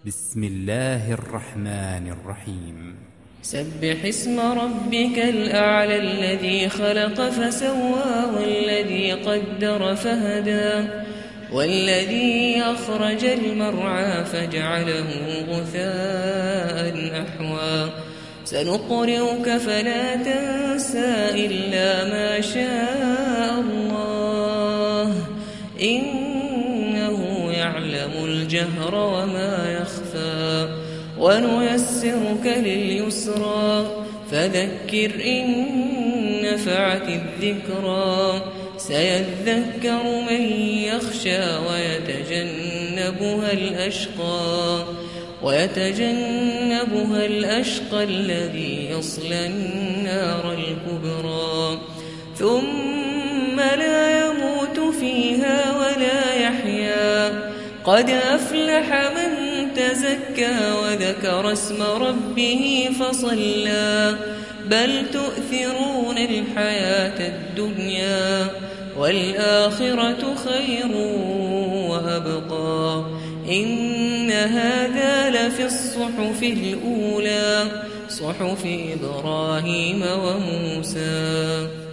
بسم الله الرحمن الرحيم سبح اسم ربك الأعلى الذي خلق فسوى والذي قدر فهدى والذي أخرج المرعى فجعله غثاء أحوى سنقرئك فلا تنسى إلا ما شاء الله إنه يعلم الجهر وما يخفى ونيسرك لليسرى فذكر إن نفعت الذكرى سيذكر من يخشى ويتجنبها الأشقى الذي يصلى النار الكبرى ثم لا يموت فيها ولا يحيا قد أفلح من تزكى وذكر اسم ربه فصلى بل تؤثرون الحياة الدنيا والآخرة خير وأبقى إن هذا لفي الصحف الأولى صحف إبراهيم وموسى